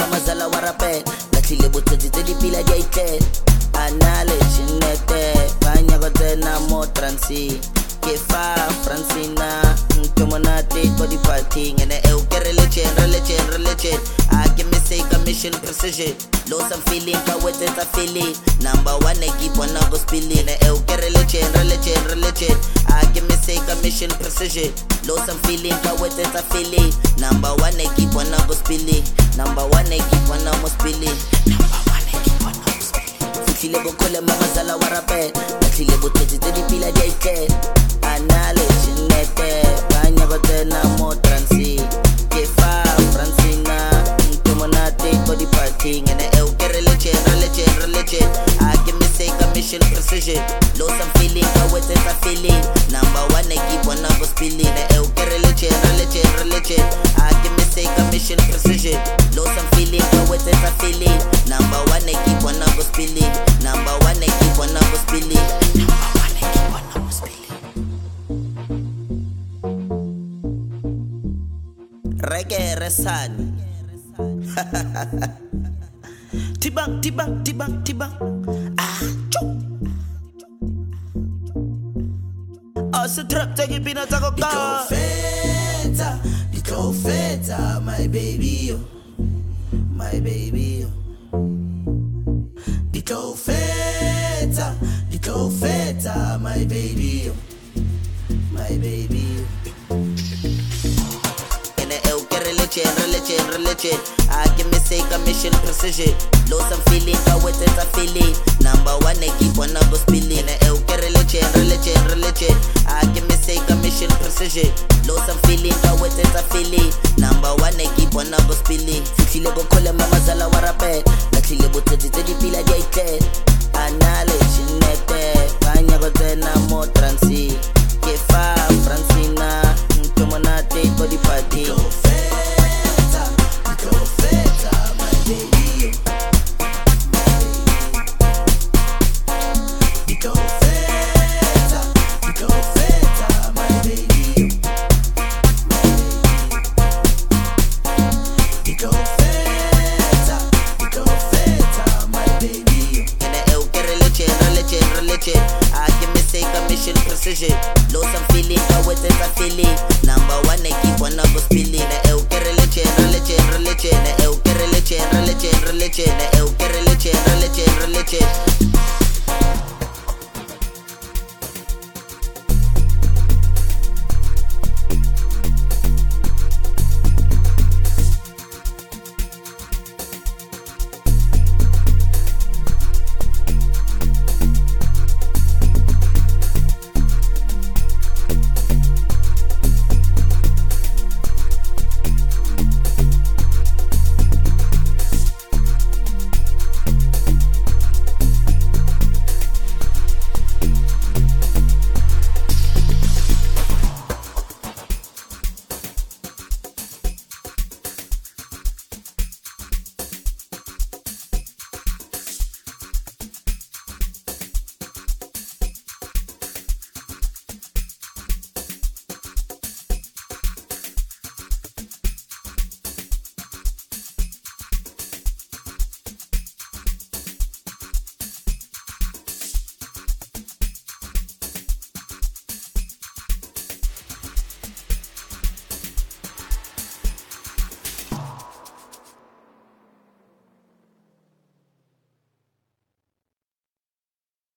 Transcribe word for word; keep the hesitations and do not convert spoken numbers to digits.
mamazala wa rapet la tlile botsotsi tse dipila di a itlela a na le tšhenete ba nyako tsena mo transi ke fa Francina nke monate ko di-partying ene eo ke re letšhen re letšhen re letšhen a ke meseka mission precision lo some feeling ka wetsetsa feeling number one e ke bona go spilling ene eo ke re letšhen re letšhen re letšhen a ke meseka mission precision lo some feeling ka wetsetsa feeling number one e ke bona go spilling number one e ke bona mo spilling number one e ke bona go spilling fihlile go khole mamazala wa rapet la tlile botsotsi tse dipila di a itlela anale chinete banya batena mo transi ke fa Francina nke monate ko di partying ene eo ke re letšhen re letšhen re letšhen a ke meseka mission precision lo some feeling ka wetsetsa feeling number one e ke bona go spilling ene eo ke re letšhen re letšhen re letšhen a ke meseka mission precision lo some feeling ka wetsetsa feeling number one e ke bona go spilling number one e ke bona go spilling number one e ke bona go spilling Reggae Resani Tibang, tibang, tibang, tibang Ah, chok Oh, se trap, take it, peanuts, I go car Dico feta, dico feta, my baby, oh, my baby, oh. Dico feta, dico feta, my baby, oh, my baby, oh. Religion, religion, religion. I give me sake a mission precision. Low some feeling, I wait it's a feeling. Number one, I keep one go spilling. Okay, religion, religion, religion. I give me sake a mission precision. Low some feeling, I wait it's a feeling. Number one, I keep one go spilling. Fifty go call them mamazala wa rapet. La tlile botsotsi tse dipila di a itlela. Anale chinete, banya go tsena mo transi. Ke fa Francina, nke monate ko di party. Low some feeling, I wait it's a feeling. Number one, I keep one go spilling. Eu que religion, religion, religion. Eu que religion, religion, religion.